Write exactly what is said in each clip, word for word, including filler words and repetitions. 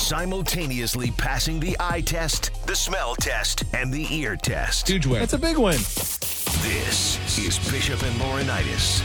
simultaneously passing the eye test, the smell test, and the ear test. Huge win. It's a big win. This is Bishop and Laurinaitis.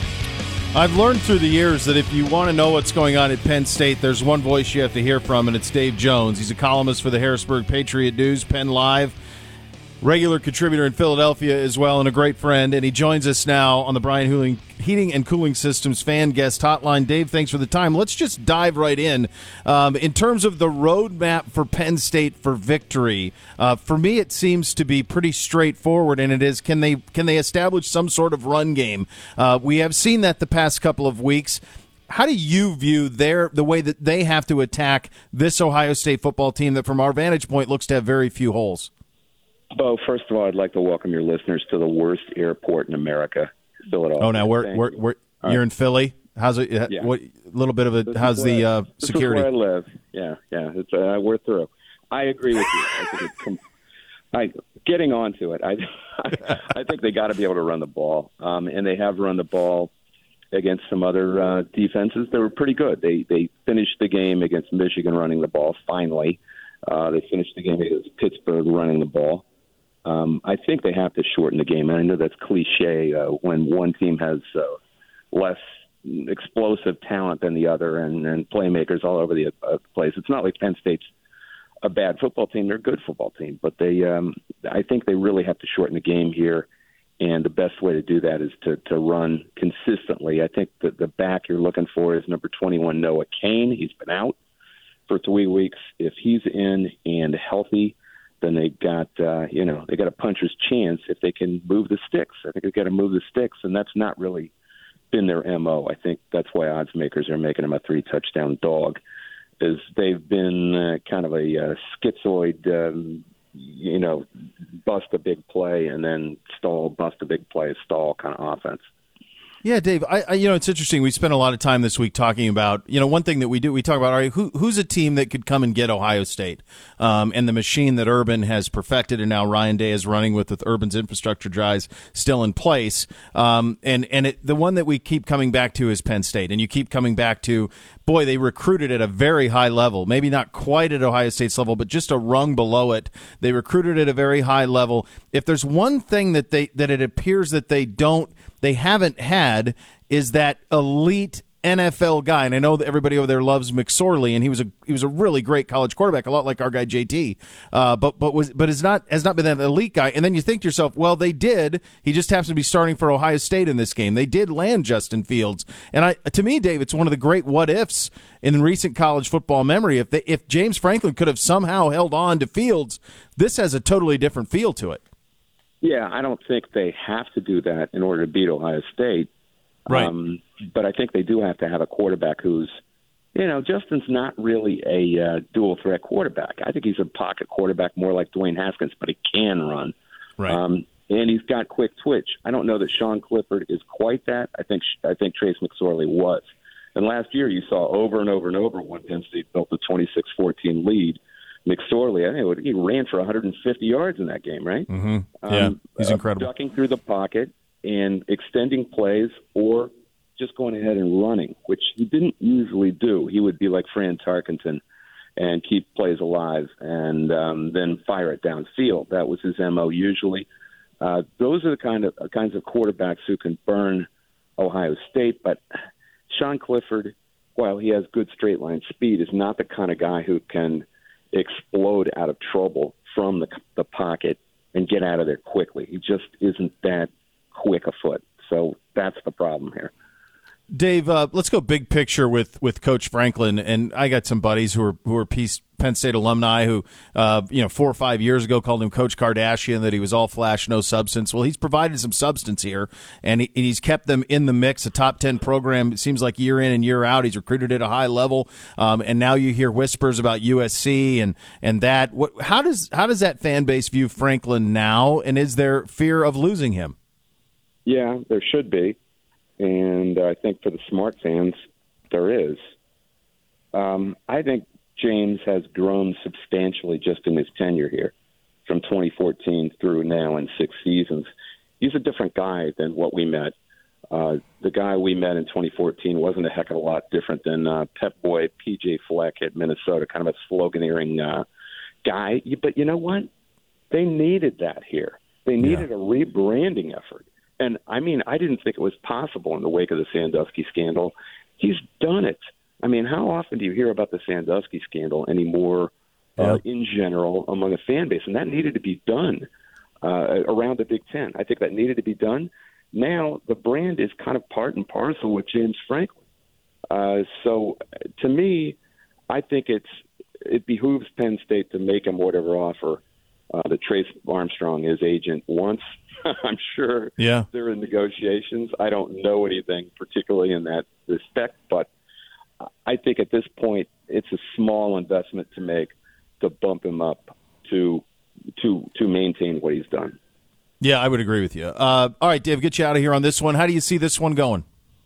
I've learned through the years that if you want to know what's going on at Penn State, there's one voice you have to hear from, and it's Dave Jones. He's a columnist for the Harrisburg Patriot News, Penn Live, regular contributor in Philadelphia as well, and a great friend. And he joins us now on the Brian Heating and Cooling Systems fan guest hotline. Dave, thanks for the time. Let's just dive right in. Um, in terms of the roadmap for Penn State for victory, uh, for me it seems to be pretty straightforward, and it is, can they can they establish some sort of run game? Uh, we have seen that the past couple of weeks. How do you view their the way that they have to attack this Ohio State football team that, from our vantage point, looks to have very few holes? Bo, first of all, I'd like to welcome your listeners to the worst airport in America, Philadelphia. Oh, now we're we're, we're you're right. In Philly. How's it? Yeah. What little bit of a? This how's the uh, this security? This is where I live. Yeah, yeah. It's uh, we're through. I agree with you. I think it's com- I getting onto it. I I, I think they got to be able to run the ball, um, and they have run the ball against some other uh, defenses that were pretty good. They they finished the game against Michigan running the ball. Finally, uh, they finished the game against Pittsburgh running the ball. Um, I think they have to shorten the game. And I know that's cliche uh, when one team has uh, less explosive talent than the other and, and playmakers all over the uh, place. It's not like Penn State's a bad football team. They're a good football team. But they, um, I think they really have to shorten the game here. And the best way to do that is to, to run consistently. I think that the back you're looking for is number twenty-one, Noah Cain. He's been out for three weeks. If he's in and healthy, then they got, uh, you know, they got a puncher's chance if they can move the sticks. I think they've got to move the sticks, and that's not really been their M O. I think that's why odds makers are making them a three-touchdown dog, is they've been uh, kind of a uh, schizoid, um, you know, bust a big play and then stall, bust a big play, stall kind of offense. Yeah, Dave, I, I, you know, it's interesting. We spent a lot of time this week talking about, you know, one thing that we do, we talk about, all right, who, who's a team that could come and get Ohio State? Um, and the machine that Urban has perfected and now Ryan Day is running with, with Urban's infrastructure drives still in place. Um, and and it, the one that we keep coming back to is Penn State. And you keep coming back to, boy, they recruited at a very high level, maybe not quite at Ohio State's level, but just a rung below it. They recruited at a very high level. If there's one thing that they that it appears that they don't, they haven't had, is that elite N F L guy. And I know that everybody over there loves McSorley, and he was a he was a really great college quarterback, a lot like our guy J T. Uh, but but was but is not has not been that elite guy. And then you think to yourself, well, they did. He just happens to be starting for Ohio State in this game. They did land Justin Fields, and I to me, Dave, it's one of the great what ifs in recent college football memory. If they, if James Franklin could have somehow held on to Fields, this has a totally different feel to it. Yeah, I don't think they have to do that in order to beat Ohio State. Right. Um, but I think they do have to have a quarterback who's, you know, Justin's not really a uh, dual-threat quarterback. I think he's a pocket quarterback more like Dwayne Haskins, but he can run. Right. Um, and he's got quick twitch. I don't know that Sean Clifford is quite that. I think I think Trace McSorley was. And last year you saw over and over and over when Penn State built the twenty-six fourteen lead, McSorley, I think he ran for one hundred fifty yards in that game, right? Mm-hmm. Yeah, um, he's uh, incredible. Ducking through the pocket and extending plays or just going ahead and running, which he didn't usually do. He would be like Fran Tarkenton and keep plays alive and um, then fire it downfield. That was his M O usually. Uh, those are the kind of uh, kinds of quarterbacks who can burn Ohio State. But Sean Clifford, while he has good straight line speed, is not the kind of guy who can explode out of trouble from the, the pocket and get out of there quickly. He just isn't that quick a foot. So that's the problem here. Dave, uh, let's go big picture with, with Coach Franklin. And I got some buddies who are who are Peace, Penn State alumni who, uh, you know, four or five years ago called him Coach Kardashian, that he was all flash, no substance. Well, he's provided some substance here, and he, he's kept them in the mix, a top ten program. It seems like year in and year out. He's recruited at a high level, um, and now you hear whispers about U S C and and that. What, how does how does that fan base view Franklin now, and is there fear of losing him? Yeah, there should be. And I think for the smart fans, there is. Um, I think James has grown substantially just in his tenure here from twenty fourteen through now in six seasons. He's a different guy than what we met Uh, the guy we met in twenty fourteen wasn't a heck of a lot different than uh, Pep Boy P J Fleck at Minnesota, kind of a sloganeering uh, guy. But you know what? They needed that here. They needed yeah. a rebranding effort. And, I mean, I didn't think it was possible in the wake of the Sandusky scandal. He's done it. I mean, how often do you hear about the Sandusky scandal anymore uh, yeah. in general among a fan base? And that needed to be done uh, around the Big Ten. I think that needed to be done. Now the brand is kind of part and parcel with James Franklin. Uh, so to me, I think it's it behooves Penn State to make him whatever offer uh, that Trace Armstrong, his agent, wants. I'm sure yeah. they're in negotiations. I don't know anything particularly in that respect, but I think at this point it's a small investment to make to bump him up to to to maintain what he's done. Yeah, I would agree with you. Uh, all right, Dave, get you out of here on this one. How do you see this one going?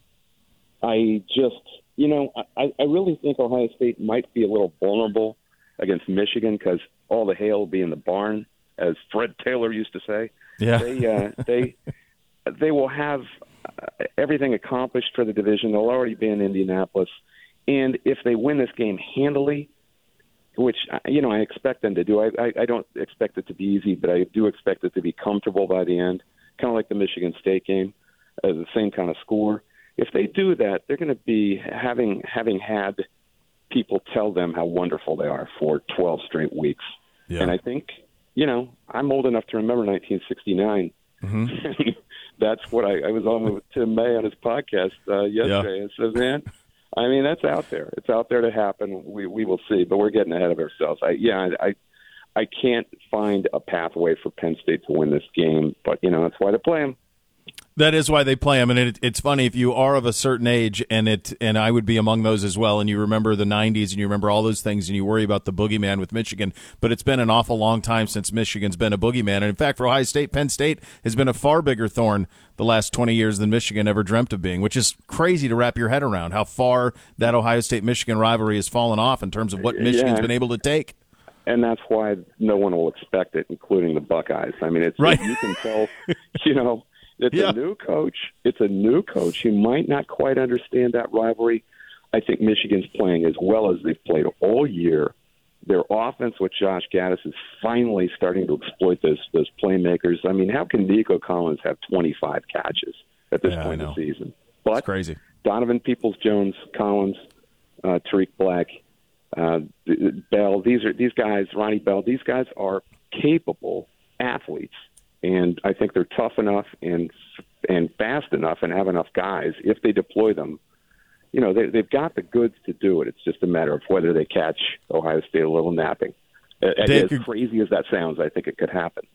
I just, you know, I, I really think Ohio State might be a little vulnerable against Michigan because all the hail will be in the barn, as Fred Taylor used to say. Yeah. They, uh, they, they will have everything accomplished for the division. They'll already be in Indianapolis. And if they win this game handily, which, you know, I expect them to do. I, I, I don't expect it to be easy, but I do expect it to be comfortable by the end, kind of like the Michigan State game, uh, the same kind of score. If they do that, they're going to be having having had people tell them how wonderful they are for twelve straight weeks. Yeah. And I think, you know, I'm old enough to remember nineteen sixty-nine. Mm-hmm. That's what I, I was on with Tim May on his podcast uh, yesterday. Yeah. And says, man, I mean, that's out there. It's out there to happen. We we will see, but we're getting ahead of ourselves. I, yeah, I I can't find a pathway for Penn State to win this game, but, you know, that's why they play them. That is why they play them, and it, it's funny if you are of a certain age, and it and I would be among those as well, and you remember the nineties, and you remember all those things, and you worry about the boogeyman with Michigan, but it's been an awful long time since Michigan's been a boogeyman, and in fact, for Ohio State, Penn State has been a far bigger thorn the last twenty years than Michigan ever dreamt of being, which is crazy to wrap your head around, how far that Ohio State-Michigan rivalry has fallen off in terms of what Michigan's yeah. been able to take. And that's why no one will expect it, including the Buckeyes. I mean, it's right. you can tell, you know, it's yeah. a new coach. It's a new coach. He might not quite understand that rivalry. I think Michigan's playing as well as they've played all year. Their offense with Josh Gaddis is finally starting to exploit those those playmakers. I mean, how can Nico Collins have twenty-five catches at this yeah, point in the season? But it's crazy. Donovan Peoples-Jones, Collins, uh, Tariq Black, uh, Bell. These are these guys. Ronnie Bell. These guys are capable athletes. And I think they're tough enough and and fast enough and have enough guys. If they deploy them, you know, they, they've got the goods to do it. It's just a matter of whether they catch Ohio State a little napping. Dave, as crazy as that sounds, I think it could happen.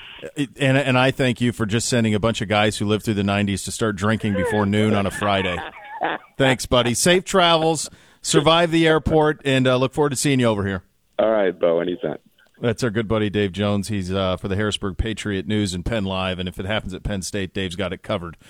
And and I thank you for just sending a bunch of guys who lived through the nineties to start drinking before noon on a Friday. Thanks, buddy. Safe travels. Survive the airport, and uh, look forward to seeing you over here. All right, Bo, anytime. That's our good buddy Dave Jones. He's uh, for the Harrisburg Patriot News and Penn Live, and if it happens at Penn State, Dave's got it covered.